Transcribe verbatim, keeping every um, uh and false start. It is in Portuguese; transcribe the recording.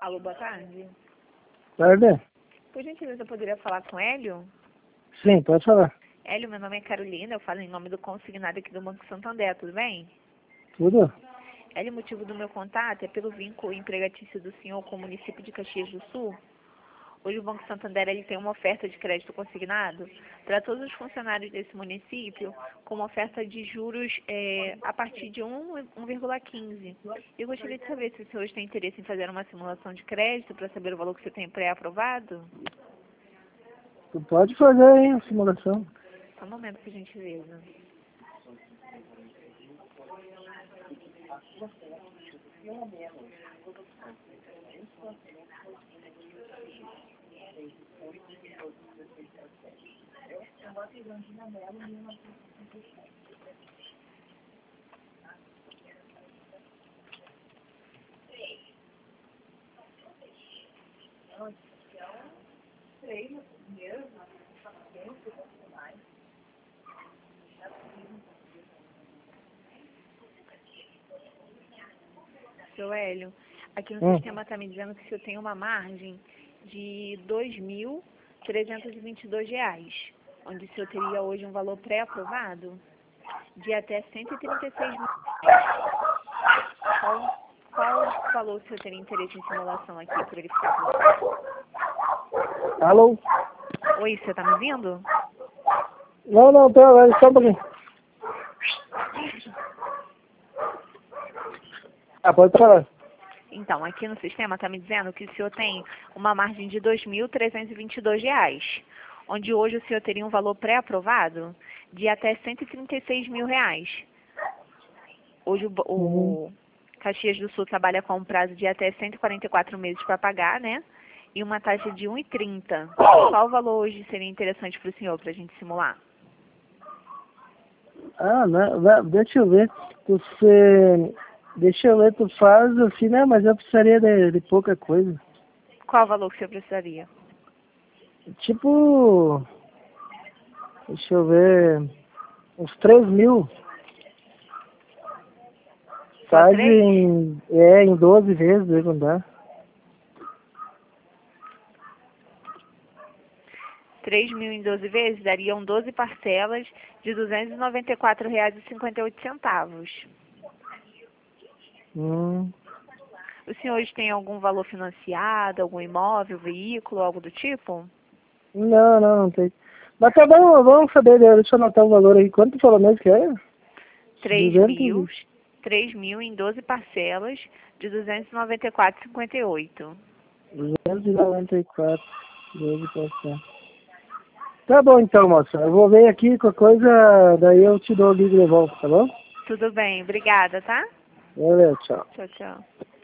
Alô, boa tarde. Tarde? Por gentileza, eu poderia falar com Hélio? Sim, pode falar. Hélio, meu nome é Carolina, eu falo em nome do consignado aqui do Banco Santander, tudo bem? Tudo? Hélio, o motivo do meu contato é pelo vínculo empregatício do senhor com o município de Caxias do Sul. Hoje o Banco Santander ele tem uma oferta de crédito consignado para todos os funcionários desse município, com uma oferta de juros é, a partir de um vírgula quinze. Eu gostaria de saber se o senhor hoje tem interesse em fazer uma simulação de crédito para saber o valor que você tem pré-aprovado. Tu pode fazer aí a simulação. Só um momento, por gentileza. Seu Hélio, aqui no Hum. sistema está me dizendo que o senhor tem uma margem de dois mil trezentos e vinte e dois reais, onde o senhor teria hoje um valor pré-aprovado de até cento e trinta e seis mil reais. Qual, qual valor o senhor teria interesse em simulação aqui para verificar com você? Alô? Oi, você está me ouvindo? Não, não, tá, vai, só um pouquinho. Ah, pode falar. Então, aqui no sistema está me dizendo que o senhor tem uma margem de dois mil trezentos e vinte e dois reais, onde hoje o senhor teria um valor pré-aprovado de até cento e trinta e seis mil reais. Hoje o, bo- Uhum. o Caxias do Sul trabalha com um prazo de até cento e quarenta e quatro meses para pagar, né? E uma taxa de um vírgula trinta. Qual o valor hoje seria interessante para o senhor, para a gente simular? Ah, né, vai, deixa eu ver. Você... Deixa eu ver, tu faz assim, né? Mas eu precisaria de, de pouca coisa. Qual o valor que o senhor precisaria? Tipo... Deixa eu ver... Uns três mil. Só Faz três? em... É, em doze vezes, aí não dá. três mil em doze vezes dariam doze parcelas de duzentos e noventa e quatro reais e cinquenta e oito centavos. Hum... O senhor hoje tem algum valor financiado, algum imóvel, veículo, algo do tipo? Não, não, não tem. Mas tá bom, vamos saber, né? Deixa eu anotar o valor aí. Quanto tu falou mesmo que é? três mil, duzentos e... três mil em doze parcelas de duzentos e noventa e quatro reais e cinquenta e oito. duzentos e noventa e quatro. doze por cento. Tá bom então, moça. Eu vou ver aqui com a coisa, daí eu te dou o ligo de volta, tá bom? Tudo bem, obrigada, tá? Valeu, tchau. Tchau, tchau.